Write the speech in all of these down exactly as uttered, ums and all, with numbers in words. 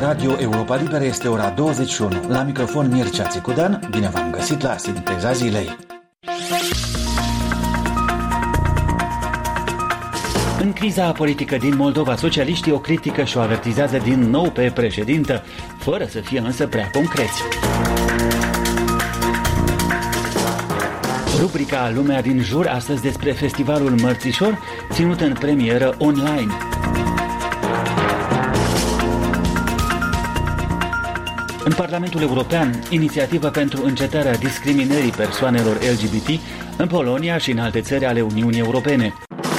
Radio Europa Liberă este ora douăzeci și unu. La microfon Mircea Țicudan, bine v-am găsit la Sinteza Zilei. În criza politică din Moldova, socialiștii o critică și o avertizează din nou pe președintă, fără să fie însă prea concreți. Rubrica Lumea din jur, astăzi despre festivalul Mărțișor, ținut în premieră online. În Parlamentul European, inițiativă pentru încetarea discriminării persoanelor L G B T în Polonia și în alte țări ale Uniunii Europene.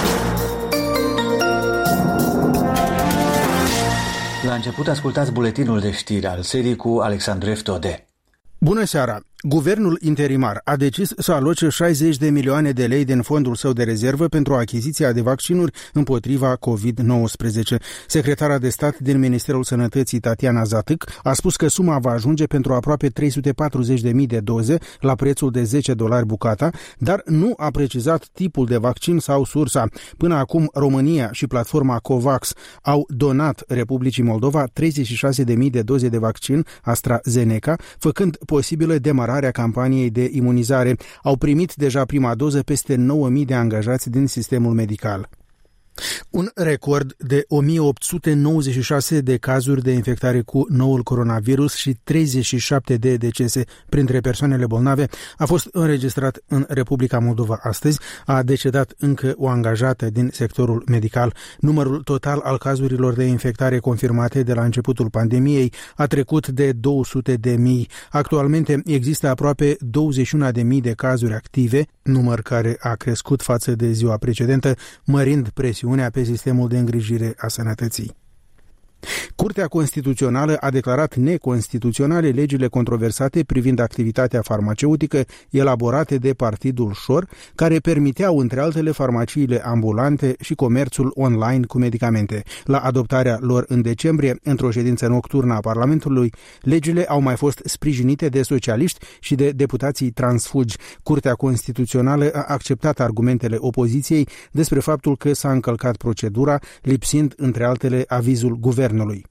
La început ascultați buletinul de știri al serii cu Alexandru Eftode. Bună seara! Guvernul interimar a decis să aloce șaizeci de milioane de lei din fondul său de rezervă pentru achiziția de vaccinuri împotriva covid nouăsprezece. Secretara de stat din Ministerul Sănătății, Tatiana Zatâc, a spus că suma va ajunge pentru aproape trei sute patruzeci de mii de doze la prețul de zece dolari bucata, dar nu a precizat tipul de vaccin sau sursa. Până acum, România și platforma COVAX au donat Republicii Moldova treizeci și șase de mii de doze de vaccin AstraZeneca, făcând posibilă demararea campaniei de imunizare. Au primit deja prima doză peste nouă mii de angajați din sistemul medical. Un record de o mie opt sute nouăzeci și șase de cazuri de infectare cu noul coronavirus și treizeci și șapte de decese printre persoanele bolnave a fost înregistrat în Republica Moldova astăzi. A decedat încă o angajată din sectorul medical. Numărul total al cazurilor de infectare confirmate de la începutul pandemiei a trecut de două sute de mii. Actualmente există aproape douăzeci și unu de mii de cazuri active, număr care a crescut față de ziua precedentă, mărind presiunea pe sistemul de îngrijire a sănătății. Curtea Constituțională a declarat neconstituționale legile controversate privind activitatea farmaceutică elaborate de Partidul Șor, care permiteau, între altele, farmaciile ambulante și comerțul online cu medicamente. La adoptarea lor în decembrie, într-o ședință nocturnă a Parlamentului, legile au mai fost sprijinite de socialiști și de deputații transfugi. Curtea Constituțională a acceptat argumentele opoziției despre faptul că s-a încălcat procedura, lipsind, între altele, avizul guvernului.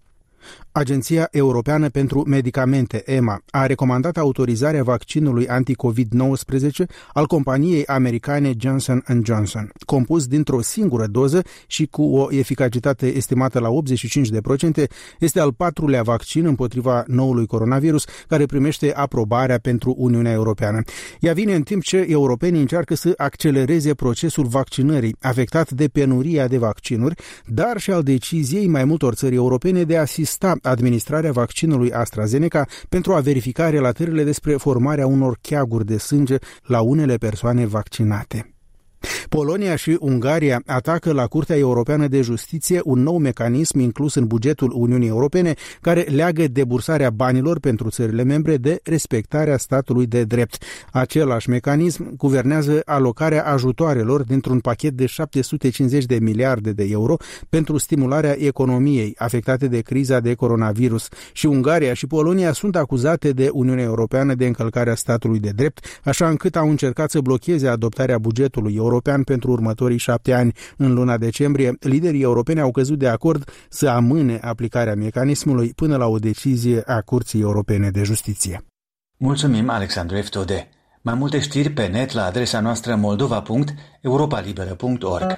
Agenția Europeană pentru Medicamente, E M A, a recomandat autorizarea vaccinului anti-covid nouăsprezece al companiei americane Johnson and Johnson. Compus dintr-o singură doză și cu o eficacitate estimată la optzeci și cinci la sută, este al patrulea vaccin împotriva noului coronavirus care primește aprobarea pentru Uniunea Europeană. Ea vine în timp ce europenii încearcă să accelereze procesul vaccinării, afectat de penuria de vaccinuri, dar și al deciziei mai multor țări europene de a asista administrarea vaccinului AstraZeneca pentru a verifica relatările despre formarea unor cheaguri de sânge la unele persoane vaccinate. Polonia și Ungaria atacă la Curtea Europeană de Justiție un nou mecanism inclus în bugetul Uniunii Europene care leagă debursarea banilor pentru țările membre de respectarea statului de drept. Același mecanism guvernează alocarea ajutoarelor dintr-un pachet de șapte sute cincizeci de miliarde de euro pentru stimularea economiei afectate de criza de coronavirus. Și Ungaria și Polonia sunt acuzate de Uniunea Europeană de încălcarea statului de drept, așa încât au încercat să blocheze adoptarea bugetului european pentru următorii șapte ani. În luna decembrie, liderii europeni au căzut de acord să amâne aplicarea mecanismului până la o decizie a Curții Europene de Justiție. Mulțumim, Alexandru Eftode. Mai multe știri pe net la adresa noastră moldova punct europalibera punct org.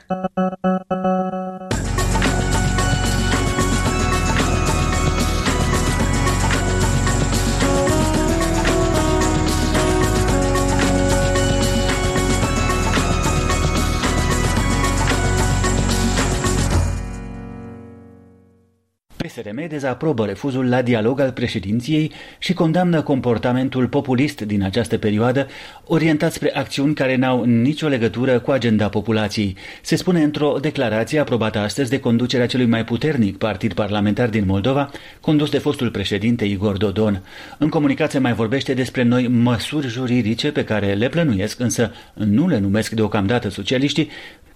P S R M dezaprobă refuzul la dialog al președinției și condamnă comportamentul populist din această perioadă, orientat spre acțiuni care n-au nicio legătură cu agenda populației. Se spune într-o declarație aprobată astăzi de conducerea celui mai puternic partid parlamentar din Moldova, condus de fostul președinte Igor Dodon. În comunicat se mai vorbește despre noi măsuri juridice pe care le plănuiesc, însă nu le numesc deocamdată socialiștii,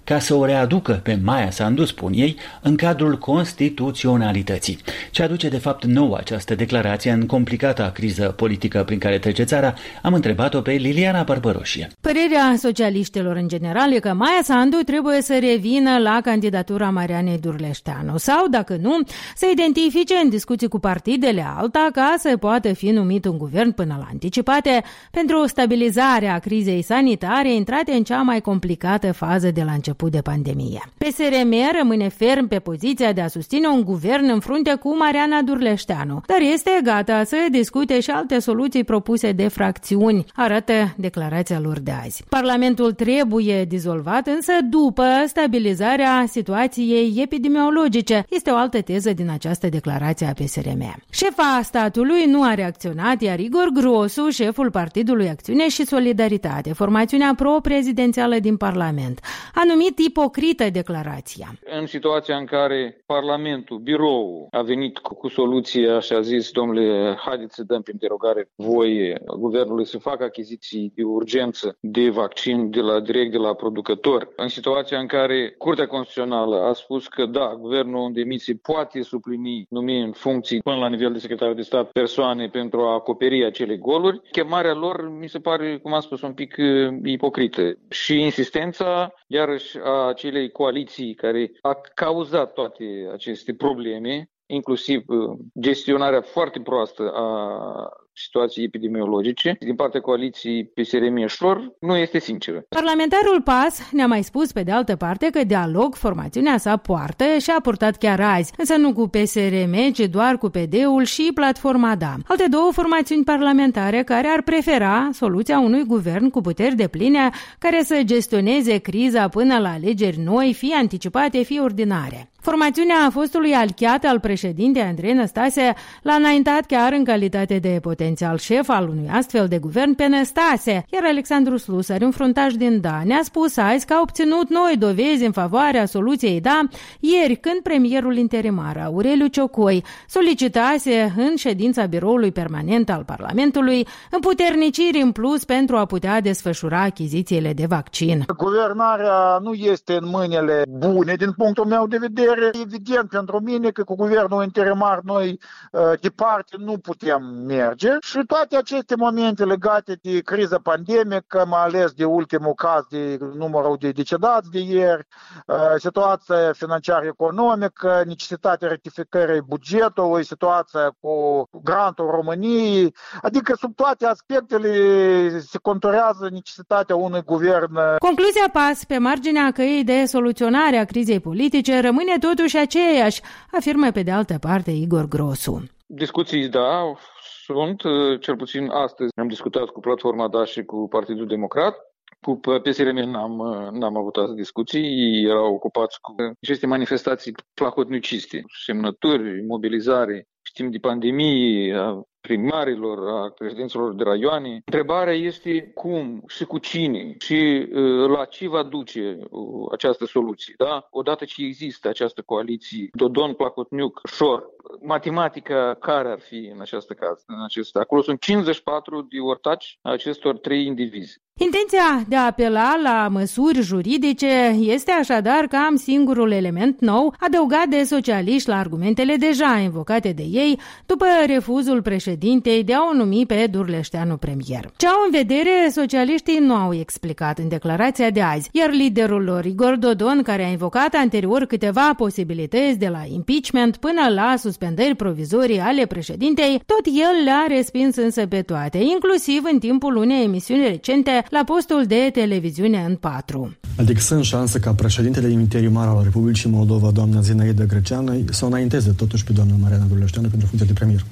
ca să o readucă pe Maia Sandu, spun ei, în cadrul constituționalității. Ce aduce de fapt nouă această declarație în complicata criză politică prin care trece țara, am întrebat-o pe Liliana Barbăroșie. Părerea socialiștilor în general e că Maia Sandu trebuie să revină la candidatura Marianei Durleșteanu sau, dacă nu, să identifice în discuții cu partidele alta ca să poată fi numit un guvern până la anticipate pentru stabilizarea crizei sanitare intrate în cea mai complicată fază de la început de pandemie. P S R M rămâne ferm pe poziția de a susține un guvern în frunte cu Mariana Durleșteanu, dar este gata să discute și alte soluții propuse de fracțiuni, arată declarația lor de azi. Parlamentul trebuie dizolvat, însă după stabilizarea situației epidemiologice. Este o altă teză din această declarație a P S R M. Șefa statului nu a reacționat, iar Igor Grosu, șeful Partidului Acțiune și Solidaritate, formațiunea pro-prezidențială din Parlament, a numit ipocrită declarația. În situația în care Parlamentul, biroul, a venit cu, cu soluția și a zis, domnule, haideți să dăm prin derogare voie guvernului să facă achiziții de urgență de vaccin de la, direct de la producător, în situația în care Curtea Constituțională a spus că da, guvernul în demisie poate suplini, numi în funcții până la nivel de secretar de stat persoane pentru a acoperi acele goluri, chemarea lor mi se pare, cum am spus, un pic uh, ipocrită. Și insistența, iarăși, a acelei coaliții care a cauzat toate aceste probleme, inclusiv uh, gestionarea foarte proastă a situații epidemiologice din partea coaliției P S R M-Șor nu este sinceră. Parlamentarul P A S ne-a mai spus pe de altă parte că dialog formațiunea sa poartă și a purtat chiar azi, însă nu cu P S R M, ci doar cu P D-ul și Platforma Da. Alte două formațiuni parlamentare care ar prefera soluția unui guvern cu puteri depline care să gestioneze criza până la alegeri noi, fie anticipate, fie ordinare. Formațiunea fostului aliat al președintei Andrei Năstase l-a înaintat chiar în calitate de potențial șef al unui astfel de guvern pe Năstase, iar Alexandru Slusari, un fruntaș din Da, ne-a spus azi că a obținut noi dovezi în favoarea soluției Da ieri, când premierul interimar Aureliu Ciocoi solicitase în ședința biroului permanent al Parlamentului împuterniciri în plus pentru a putea desfășura achizițiile de vaccin. Guvernarea nu este în mâinile bune din punctul meu de vedere. Evident pentru mine că cu guvernul interimar noi departe nu putem merge și toate aceste momente legate de criza pandemică, mai ales de ultimul caz de numărul de decedați de ieri, situația financiară economică, necesitatea rectificării bugetului, situația cu grantul României, adică sub toate aspectele se conturează necesitatea unui guvern. Concluzia P A S pe marginea căii de soluționare a crizei politice rămâne totuși aceeași, afirmă pe de altă parte Igor Grosu. Discuții, da, sunt, cel puțin astăzi am discutat cu Platforma Da și cu Partidul Democrat. Cu P S R M n-am, n-am avut azi discuții, ei erau ocupați cu aceste manifestații placotniciste, semnături, mobilizare, știm de pandemie, a primarilor, a președinților de raioane. Întrebarea este cum și cu cine și uh, la ce va duce uh, această soluție. Da? Odată ce există această coaliție Dodon-Placotniuc-Șor, matematica care ar fi în această caz? În acest, acolo sunt cincizeci și patru de ortaci a acestor trei indivizi. Intenția de a apela la măsuri juridice este așadar cam singurul element nou adăugat de socialiști la argumentele deja invocate de ei după refuzul președintei de a o numi pe Durleșteanu premier. Ce au în vedere, socialiștii nu au explicat în declarația de azi, iar liderul lor, Igor Dodon, care a invocat anterior câteva posibilități de la impeachment până la suspendări provizorii ale președintei, tot el le-a respins însă pe toate, inclusiv în timpul unei emisiuni recente la postul de televiziune în patru. Adică sunt șanse ca președintele interimar al Republicii Moldova, doamna Zinaida Greceană, să o înainteze totuși pe doamna Mariana Durleșteanu pentru funcția de premier?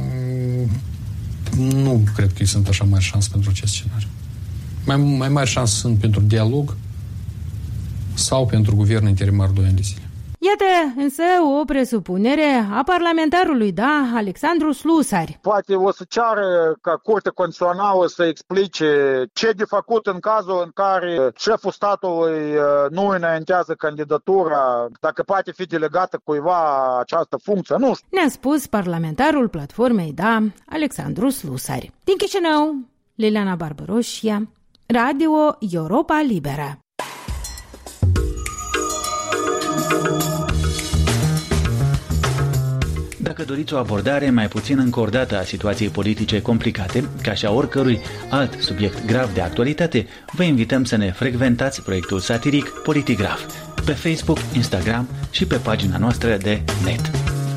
Mm, nu cred că sunt așa mari șanse pentru acest scenariu. Mai, mai mari șanse sunt pentru dialog sau pentru guvern interimar doi ani de zile. Iată însă o presupunere a parlamentarului Da, Alexandru Slusari. Poate o să ceară ca Curtea Constituțională să explice ce de făcut în cazul în care șeful statului nu înaintează candidatura, dacă poate fi delegată cuiva această funcție, nu știu. Ne-a spus parlamentarul Platformei Da, Alexandru Slusari. Din Chișinău, Liliana Barbăroșie, Radio Europa Liberă. doriți o abordare mai puțin încordată a situației politice complicate, ca și a oricărui alt subiect grav de actualitate, vă invităm să ne frecventați proiectul satiric Politigraf pe Facebook, Instagram și pe pagina noastră de net.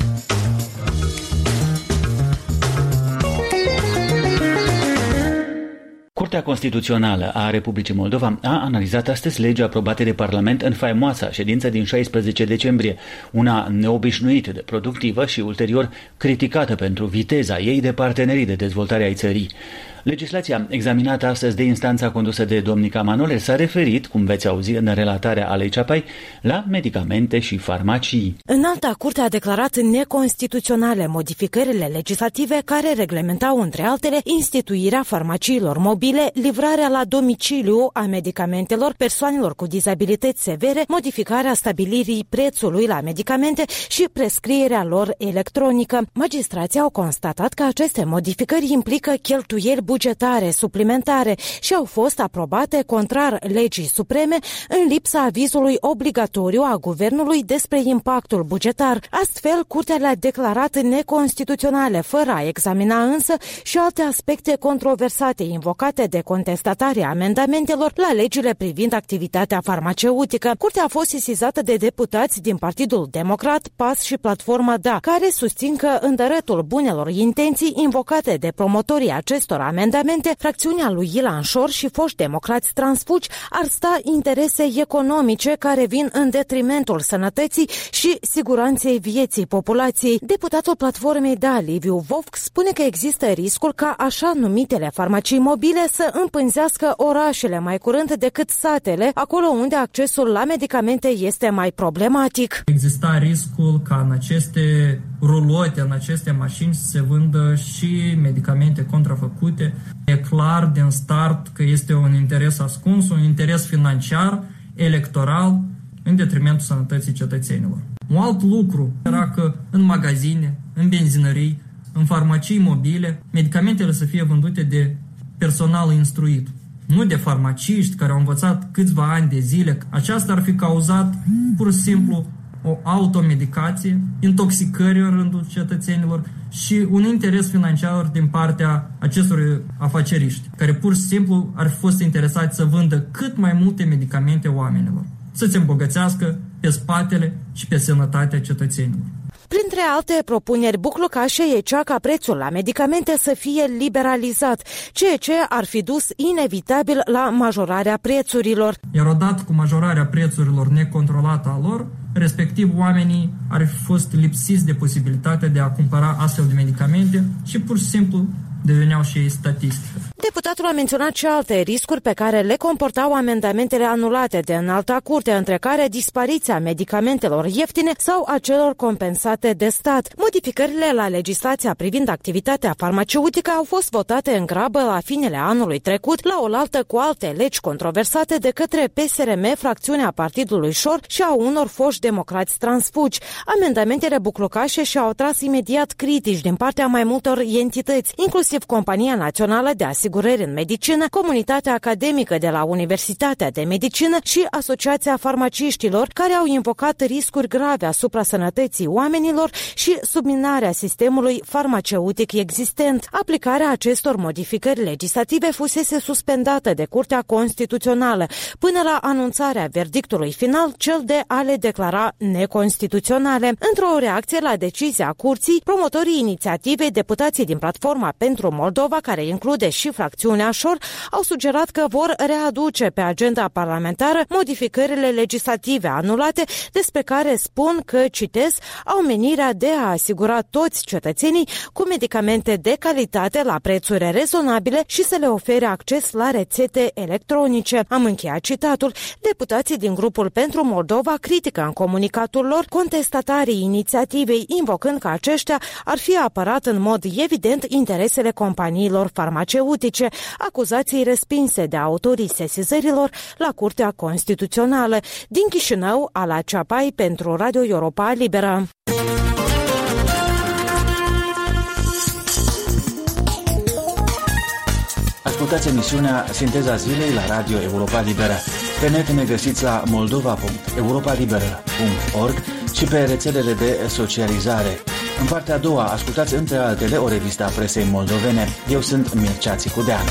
Curtea Constituțională a Republicii Moldova a analizat astăzi legea aprobată de Parlament în faimoasa ședință din șaisprezece decembrie, una neobișnuit de productivă și ulterior criticată pentru viteza ei de partenerii de dezvoltare ai țării. Legislația examinată astăzi de instanța condusă de Domnica Manole s-a referit, cum veți auzi în relatarea Alei Ceapai, la medicamente și farmacii. Înalta Curte a declarat neconstituționale modificările legislative care reglementau, între altele, instituirea farmaciilor mobile, livrarea la domiciliu a medicamentelor persoanelor cu dizabilități severe, modificarea stabilirii prețului la medicamente și prescrierea lor electronică. Magistrații au constatat că aceste modificări implică cheltuieli bugetare suplimentare și au fost aprobate contrar legii supreme în lipsa avizului obligatoriu a guvernului despre impactul bugetar. Astfel, Curtea le-a declarat neconstituționale, fără a examina însă și alte aspecte controversate invocate de contestatarii amendamentelor la legile privind activitatea farmaceutică. Curtea a fost sesizată de deputați din Partidul Democrat, P A S și Platforma D A, care susțin că în dărătul bunelor intenții invocate de promotorii acestor amendamente, fracțiunea lui Ilan Șor și foști democrați transfugi ar sta interese economice care vin în detrimentul sănătății și siguranței vieții populației. Deputatul Platformei D A, Liviu Vovc, spune că există riscul ca așa numitele farmacii mobile să împânzească orașele mai curând decât satele, acolo unde accesul la medicamente este mai problematic. Exista riscul ca în aceste rulote, în aceste mașini să se vândă și medicamente contrafăcute. E clar din start că este un interes ascuns, un interes financiar, electoral, în detrimentul sănătății cetățenilor. Un alt lucru era că în magazine, în benzinării, în farmacii mobile, medicamentele să fie vândute de personal instruit, nu de farmaciști care au învățat câțiva ani de zile. Aceasta ar fi cauzat pur și simplu o automedicație, intoxicări în rândul cetățenilor și un interes financiar din partea acestor afaceriști, care pur și simplu ar fi fost interesați să vândă cât mai multe medicamente oamenilor, să se îmbogățească pe spatele și pe sănătatea cetățenilor. Printre alte propuneri buclucașe e cea ca prețul la medicamente să fie liberalizat, ceea ce ar fi dus inevitabil la majorarea prețurilor. Iar odată cu majorarea prețurilor necontrolată a lor, respectiv oamenii ar fi fost lipsiți de posibilitatea de a cumpăra astfel de medicamente și pur și simplu deveneau și ei statistică. Deputatul a menționat și alte riscuri pe care le comportau amendamentele anulate de Înalta Curte, între care dispariția medicamentelor ieftine sau a celor compensate de stat. Modificările la legislația privind activitatea farmaceutică au fost votate în grabă la finele anului trecut, la oaltă cu alte legi controversate de către P S R M, fracțiunea Partidului Șor și a unor foști democrați transfugi. Amendamentele buclucașe și-au atras imediat critici din partea mai multor entități, inclusiv Compania Națională de Asigurări în Medicină, Comunitatea Academică de la Universitatea de Medicină și Asociația Farmaciștilor, care au invocat riscuri grave asupra sănătății oamenilor și subminarea sistemului farmaceutic existent. Aplicarea acestor modificări legislative fusese suspendată de Curtea Constituțională până la anunțarea verdictului final, cel de a le declara neconstituționale. Într-o reacție la decizia Curții, promotorii inițiativei, deputații din Platforma pentru Moldova, care include și fracțiunea Șor, au sugerat că vor readuce pe agenda parlamentară modificările legislative anulate, despre care spun că, citez, au menirea de a asigura toți cetățenii cu medicamente de calitate la prețuri rezonabile și să le ofere acces la rețete electronice. Am încheiat citatul. Deputații din grupul Pentru Moldova critică în comunicatul lor contestatarii inițiativei, invocând că aceștia ar fi apărat în mod evident interesele companiilor farmaceutice, acuzații respinse de autorii sesizărilor la Curtea Constituțională. Din Chișinău, Ala Ceapai pentru Radio Europa Liberă. Ascultați emisiunea Sinteza Zilei la Radio Europa Liberă. Pe net ne găsiți la moldova punct europa liberă punct org și pe rețelele de socializare În partea a doua, ascultați între altele o revistă a presei moldovene. Eu sunt Mircea Țicudean.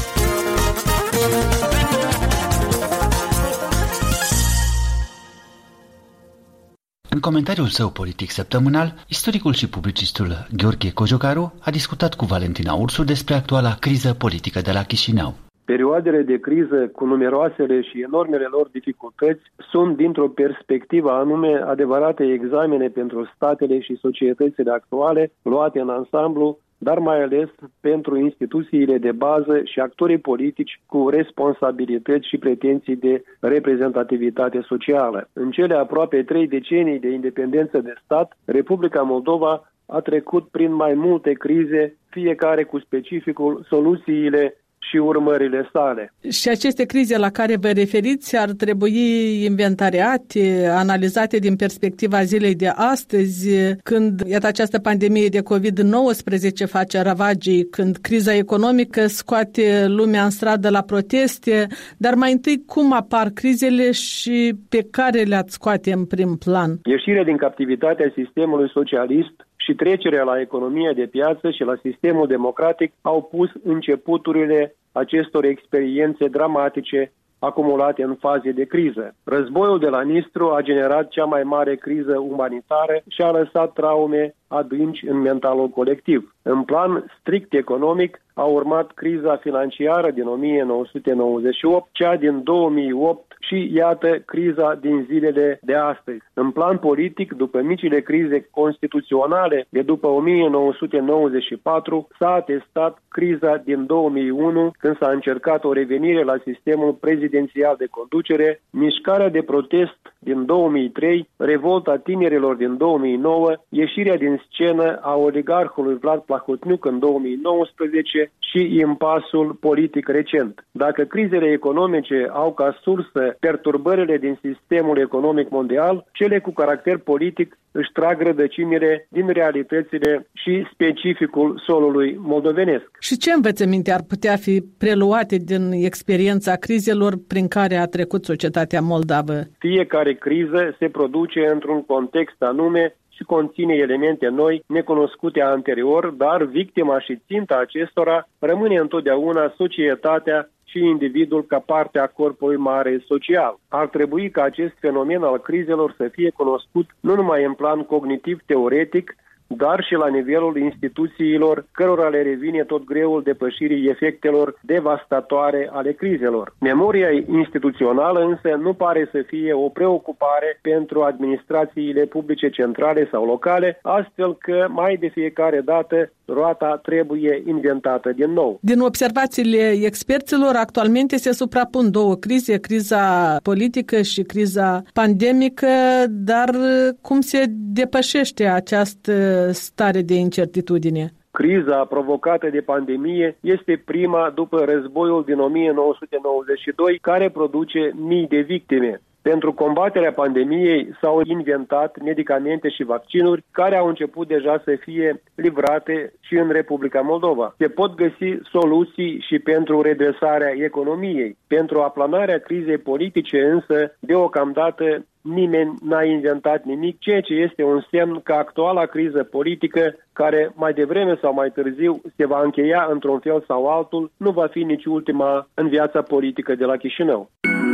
În comentariul său politic săptămânal, istoricul și publicistul Gheorghe Cojocaru a discutat cu Valentina Ursu despre actuala criză politică de la Chișinău. Perioadele de criză, cu numeroasele și enormele lor dificultăți, sunt, dintr-o perspectivă anume, adevărate examene pentru statele și societățile actuale, luate în ansamblu, dar mai ales pentru instituțiile de bază și actorii politici cu responsabilități și pretenții de reprezentativitate socială. În cele aproape trei decenii de independență de stat, Republica Moldova a trecut prin mai multe crize, fiecare cu specificul, soluțiile și urmările sale. Și aceste crize la care vă referiți ar trebui inventariate, analizate din perspectiva zilei de astăzi, când iată această pandemie de covid nouăsprezece face ravagii, când criza economică scoate lumea în stradă la proteste, dar mai întâi cum apar crizele și pe care le-ați scoate în prim plan? Ieșirea din captivitatea sistemului socialist și trecerea la economia de piață și la sistemul democratic au pus începuturile acestor experiențe dramatice acumulate în faze de criză. Războiul de la Nistru a generat cea mai mare criză umanitară și a lăsat traume adânci în mentalul colectiv. În plan strict economic, a urmat criza financiară din o mie nouă sute nouăzeci și opt, cea din două mii opt și, iată, criza din zilele de astăzi. În plan politic, după micile crize constituționale de după o mie nouă sute nouăzeci și patru, s-a atestat criza din două mii unu, când s-a încercat o revenire la sistemul prezidențial de conducere, mișcarea de protest din două mii trei, revolta tinerilor din două mii nouă, ieșirea din scenă a oligarhului Vlad Plahotniuc în două mii nouăsprezece și impasul politic recent. Dacă crizele economice au ca sursă perturbările din sistemul economic mondial, cele cu caracter politic își trag rădăcinile din realitățile și specificul solului moldovenesc. Și ce învățăminte ar putea fi preluate din experiența crizelor prin care a trecut societatea moldavă? Fiecare criză se produce într-un context anume și conține elemente noi, necunoscute anterior, dar victima și ținta acestora rămâne întotdeauna societatea și individul ca parte a corpului mare social. Ar trebui ca acest fenomen al crizelor să fie cunoscut nu numai în plan cognitiv-teoretic, dar și la nivelul instituțiilor, cărora le revine tot greul depășirii efectelor devastatoare ale crizelor. Memoria instituțională însă nu pare să fie o preocupare pentru administrațiile publice centrale sau locale, astfel că mai de fiecare dată roata trebuie inventată din nou. Din observațiile experților, actualmente se suprapun două crize, criza politică și criza pandemică, dar cum se depășește această stare de incertitudine? Criza provocată de pandemie este prima după războiul din o mie nouă sute nouăzeci și doi, care produce mii de victime. Pentru combaterea pandemiei s-au inventat medicamente și vaccinuri care au început deja să fie livrate și în Republica Moldova. Se pot găsi soluții și pentru redresarea economiei. Pentru aplanarea crizei politice însă, deocamdată, nimeni n-a inventat nimic, ceea ce este un semn că actuala criză politică, care mai devreme sau mai târziu se va încheia într-un fel sau altul, nu va fi nici ultima în viața politică de la Chișinău.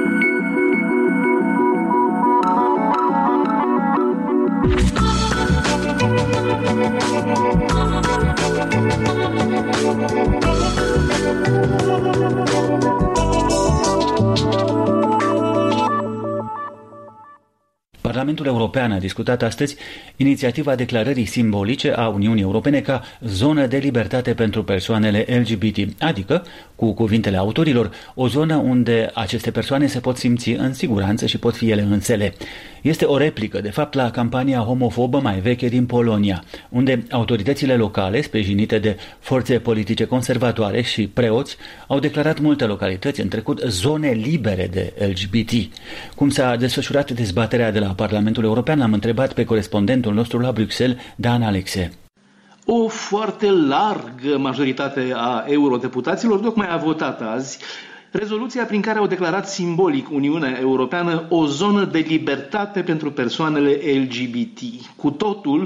Parlamentul European a discutat astăzi inițiativa declarării simbolice a Uniunii Europene ca zonă de libertate pentru persoanele L G B T, adică, cu cuvintele autorilor, o zonă unde aceste persoane se pot simți în siguranță și pot fi ele însele. Este o replică, de fapt, la campania homofobă mai veche din Polonia, unde autoritățile locale, sprijinite de forțe politice conservatoare și preoți, au declarat multe localități în trecut zone libere de L G B T. Cum s-a desfășurat dezbaterea de la Parlamentul European, l-am întrebat pe corespondentul nostru la Bruxelles, Dan Alexe. O foarte largă majoritate a eurodeputaților tocmai a votat azi rezoluția prin care au declarat simbolic Uniunea Europeană o zonă de libertate pentru persoanele L G B T. Cu totul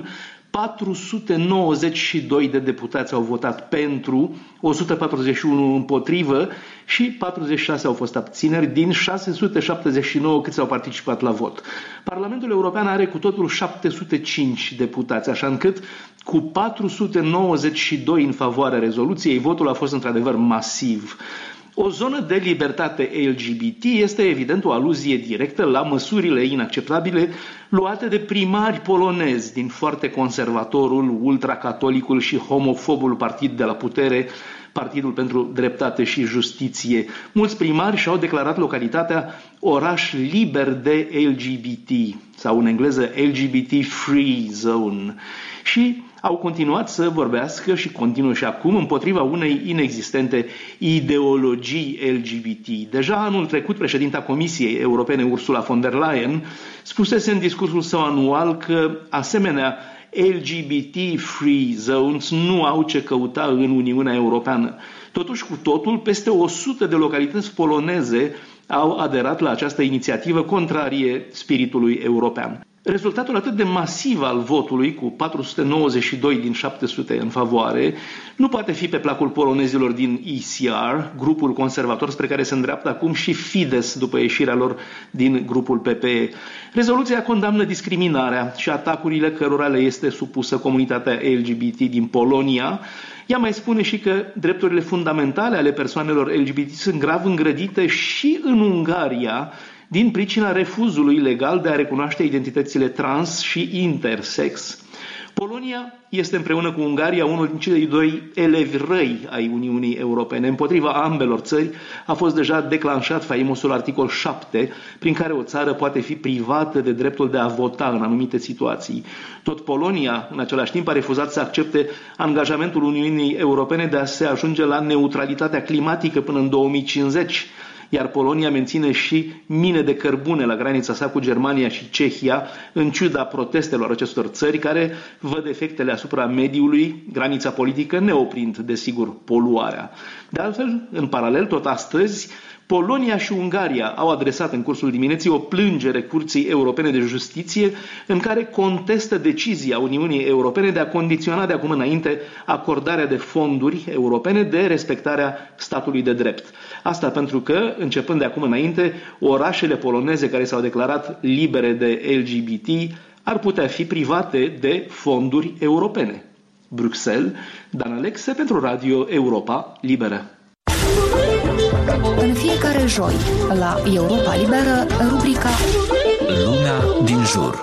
patru sute nouăzeci și doi de deputați au votat pentru, o sută patruzeci și unu împotrivă și patruzeci și șase au fost abțineri din șase sute șaptezeci și nouă câți au participat la vot. Parlamentul European are cu totul șapte sute cinci deputați, așa încât cu patru sute nouăzeci și doi în favoarea rezoluției, votul a fost într-adevăr masiv. O zonă de libertate L G B T este evident o aluzie directă la măsurile inacceptabile luate de primari polonezi din foarte conservatorul, ultracatolicul și homofobul partid de la putere, Partidul pentru Dreptate și Justiție. Mulți primari și-au declarat localitatea oraș liber de L G B T sau în engleză L G B T Free Zone și au continuat să vorbească și continuă și acum împotriva unei inexistente ideologii L G B T. Deja anul trecut, președinta Comisiei Europene Ursula von der Leyen spusese în discursul său anual că asemenea L G B T Free Zones nu au ce căuta în Uniunea Europeană. Totuși, cu totul, peste o sută de localități poloneze au aderat la această inițiativă contrarie spiritului european. Rezultatul atât de masiv al votului, cu patru sute nouăzeci și doi din șapte sute în favoare, nu poate fi pe placul polonezilor din E C R, grupul conservator spre care se îndreaptă acum și Fidesz după ieșirea lor din grupul P P E. Rezoluția condamnă discriminarea și atacurile cărora le este supusă comunitatea L G B T din Polonia. Ea mai spune și că drepturile fundamentale ale persoanelor L G B T sunt grav îngrădite și în Ungaria, din pricina refuzului legal de a recunoaște identitățile trans și intersex. Polonia este împreună cu Ungaria unul din cei doi elevi răi ai Uniunii Europene. Împotriva ambelor țări a fost deja declanșat faimosul articol șapte, prin care o țară poate fi privată de dreptul de a vota în anumite situații. Tot Polonia, în același timp, a refuzat să accepte angajamentul Uniunii Europene de a se ajunge la neutralitatea climatică până în două mii cincizeci, iar Polonia menține și mine de cărbune la granița sa cu Germania și Cehia, în ciuda protestelor acestor țări care văd efectele asupra mediului, granița politică neoprind, desigur, poluarea. De altfel, în paralel, tot astăzi, Polonia și Ungaria au adresat în cursul dimineții o plângere Curții Europene de Justiție în care contestă decizia Uniunii Europene de a condiționa de acum înainte acordarea de fonduri europene de respectarea statului de drept. Asta pentru că, începând de acum înainte, orașele poloneze care s-au declarat libere de L G B T ar putea fi private de fonduri europene. Bruxelles, Dan Alexe pentru Radio Europa Liberă. În fiecare joi, la Europa Liberă, rubrica Lumea din jur.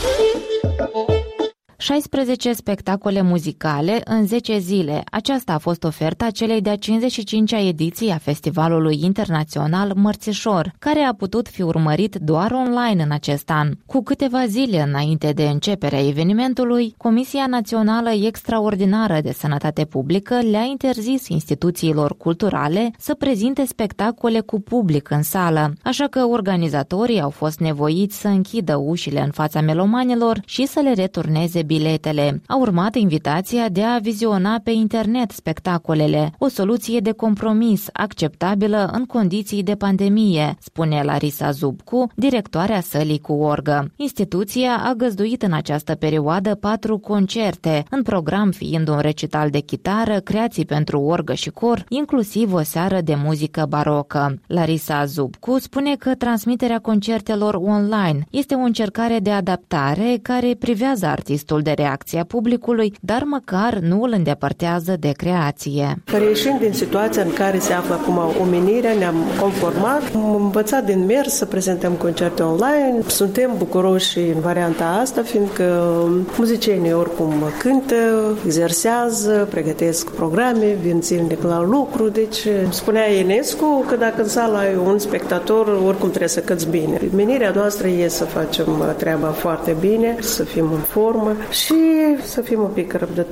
șaisprezece spectacole muzicale în zece zile. Aceasta a fost oferta celei de-a cincizeci și cincea ediții a Festivalului Internațional Mărțișor, care a putut fi urmărit doar online în acest an. Cu câteva zile înainte de începerea evenimentului, Comisia Națională Extraordinară de Sănătate Publică le-a interzis instituțiilor culturale să prezinte spectacole cu public în sală, așa că organizatorii au fost nevoiți să închidă ușile în fața melomanilor și să le returneze biletele. A urmat invitația de a viziona pe internet spectacolele, o soluție de compromis acceptabilă în condiții de pandemie, spune Larisa Zubcu, directoarea sălii cu orgă. Instituția a găzduit în această perioadă patru concerte, în program fiind un recital de chitară, creații pentru orgă și cor, inclusiv o seară de muzică barocă. Larisa Zubcu spune că transmiterea concertelor online este o încercare de adaptare care privează artistul de reacția publicului, dar măcar nu îl îndepărtează de creație. Reieșind din situația în care se află acum omenirea, ne-am conformat, am învățat din mers să prezentăm concerte online. Suntem bucuroși în varianta asta, fiindcă muzicienii oricum cântă, exersează, pregătesc programe, vin zilnic la lucru, deci spunea Enescu că dacă în sală ai un spectator, oricum trebuie să cânți bine. Menirea noastră e să facem treaba foarte bine, să fim în formă și să fim un pic răbdători.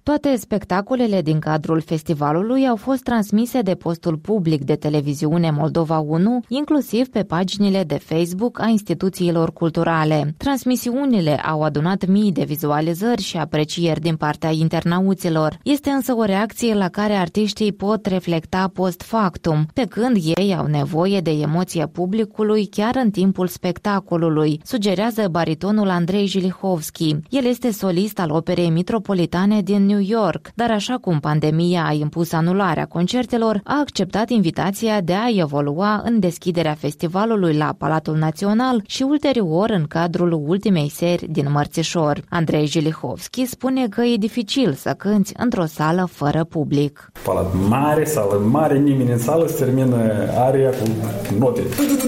Toate spectacolele din cadrul festivalului au fost transmise de postul public de televiziune Moldova unu, inclusiv pe paginile de Facebook a instituțiilor culturale. Transmisiunile au adunat mii de vizualizări și aprecieri din partea internauților. Este însă o reacție la care artiștii pot reflecta post factum, pe când ei au nevoie de emoția publicului chiar în timpul spectacolului, sugerează baritonul Andrei Jilihovski. El este solist al Operei Metropolitane din New York, dar așa cum pandemia a impus anularea concertelor, a acceptat invitația de a evolua în deschiderea festivalului la Palatul Național și ulterior în cadrul ultimei seri din Mărțișor. Andrei Jilihovski spune că e dificil să cânți într-o sală fără public. Palat mare, sală mare, nimeni în sală, se termină aria cu note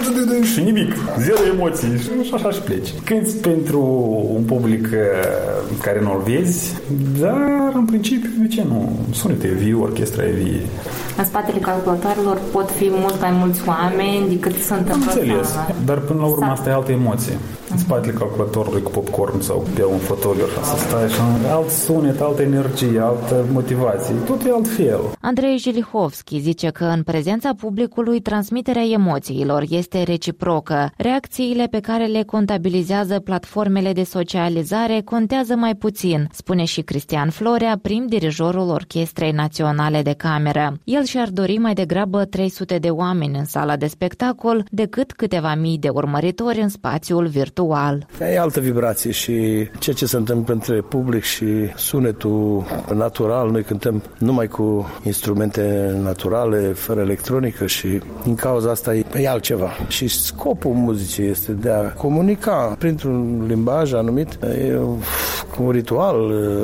și nimic, zero emoții și așa și pleci. Cânti pentru un public care nu-l vezi, dar în principiu, de ce nu? Sunetul e viu, orchestra e vie. În spatele calculatoarelor pot fi mult mai mulți oameni decât sunt în Înțeles, dar până la urmă asta e altă emoție. În spatele calculatorului cu popcorn sau pe un fotoliu să stai și alt sunet, altă energie, altă motivație, tot e altfel. Andrei Jilihovski zice că în prezența publicului transmiterea emoțiilor este reciprocă. Reacțiile pe care le contabilizează platformele de socializare contează mai puțin, spune și Cristian Florea, prim dirijorul Orchestrei Naționale de Cameră. El și-ar dori mai degrabă trei sute de oameni în sala de spectacol decât câteva mii de urmăritori în spațiul virtual. E altă vibrație și ceea ce se întâmplă între public și sunetul natural. Noi cântăm numai cu instrumente naturale, fără electronică și din cauza asta e, e altceva. Și scopul muzicii este de a comunica printr-un limbaj anumit, e un ritual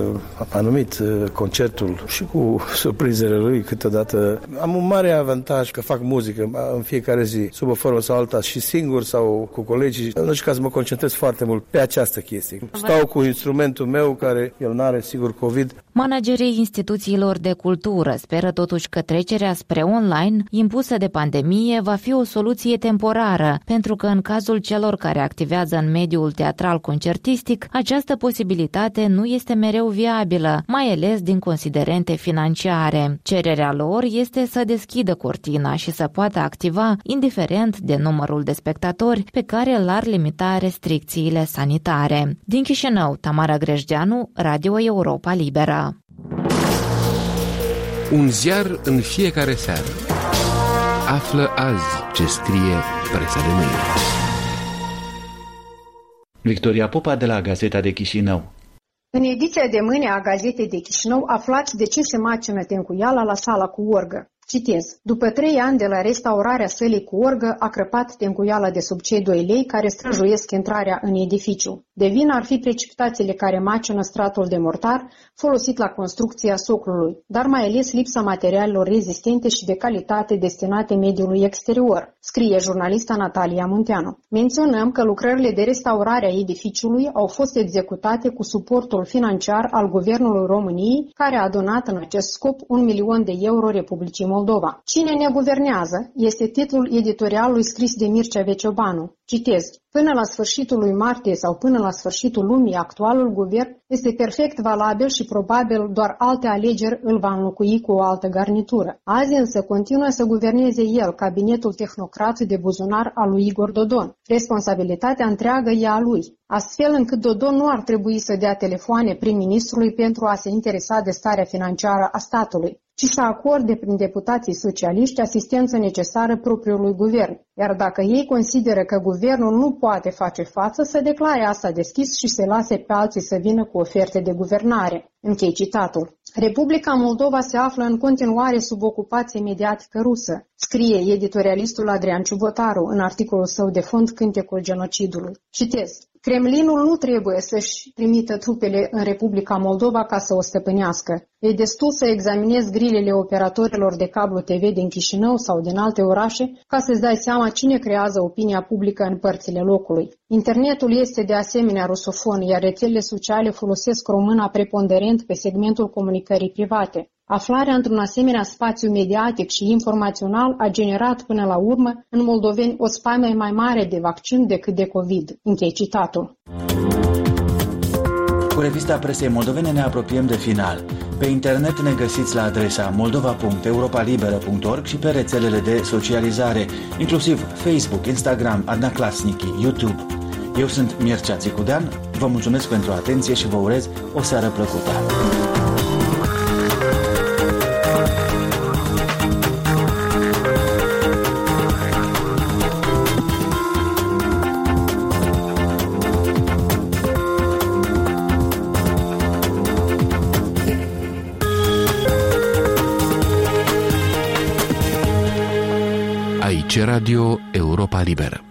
anumit, concertul și cu surprizele lui câteodată. Am un mare avantaj că fac muzică în fiecare zi, sub o formă sau alta, și singur sau cu colegii. Nu știu ca să mă concentrez foarte mult pe această chestie. Stau cu instrumentul meu, care el n-are sigur COVID. Managerii instituțiilor de cultură speră totuși că trecerea spre online, impusă de pandemie, va fi o soluție temporară, pentru că în cazul celor care activează în mediul teatral-concertistic, această posibilitate nu este mereu viabilă, mai ales din considerente financiare. Cererea lor este să deschidă cortina și să poată activa, indiferent de numărul de spectatori pe care l-ar limita restricțiile sanitare. Din Chișinău, Tamara Grejdeanu, Radio Europa Liberă. Un ziar în fiecare seară. Află azi ce scrie presa de mâine. Victoria Popa de la Gazeta de Chișinău. În ediția de mâine a Gazetei de Chișinău aflați de ce se macină Tencuiala la sala cu orgă. Citez. După trei ani de la restaurarea sălii cu orgă, a crăpat tencuiala de sub cei doi lei care străjuiesc intrarea în edificiu. De vină ar fi precipitațiile care macină stratul de mortar folosit la construcția soclului, dar mai ales lipsa materialelor rezistente și de calitate destinate mediului exterior, scrie jurnalista Natalia Munteanu. Menționăm că lucrările de restaurare a edificiului au fost executate cu suportul financiar al Guvernului României, care a donat în acest scop un milion de euro Republicii Moldova. Cine ne guvernează este titlul editorialului scris de Mircea Veciobanu. Citez. Până la sfârșitul lui martie sau până la sfârșitul lumii, actualul guvern este perfect valabil și probabil doar alte alegeri îl va înlocui cu o altă garnitură. Azi însă continuă să guverneze el, cabinetul tehnocrat de buzunar al lui Igor Dodon. Responsabilitatea întreagă e a lui, astfel încât Dodon nu ar trebui să dea telefoane prim-ministrului pentru a se interesa de starea financiară a statului, ci să acorde prin deputații socialiști asistență necesară propriului guvern. Iar dacă ei consideră că guvernul nu poate face față, să declare asta deschis și să lase pe alții să vină cu oferte de guvernare. Închei citatul. Republica Moldova se află în continuare sub ocupație mediatică rusă, scrie editorialistul Adrian Ciubotaru în articolul său de fond Cântecul genocidului. Citez. Kremlinul nu trebuie să-și trimită trupele în Republica Moldova ca să o stăpânească. E destul să examinezi grilele operatorilor de cablu T V din Chișinău sau din alte orașe ca să-ți dai seama cine creează opinia publică în părțile locului. Internetul este de asemenea rusofon, iar rețelele sociale folosesc româna preponderent pe segmentul comunicării private. Aflarea într-un asemenea spațiu mediatic și informațional a generat până la urmă în moldoveni o spaimă mai mare de vaccin decât de COVID. Închei citatul. Cu revista presei moldovene ne apropiem de final. Pe internet ne găsiți la adresa moldova punct europa liberă punct org și pe rețelele de socializare, inclusiv Facebook, Instagram, Adnaclasnici, YouTube. Eu sunt Mircea Țicudean, vă mulțumesc pentru atenție și vă urez o seară plăcută. Aici Radio Europa Liberă.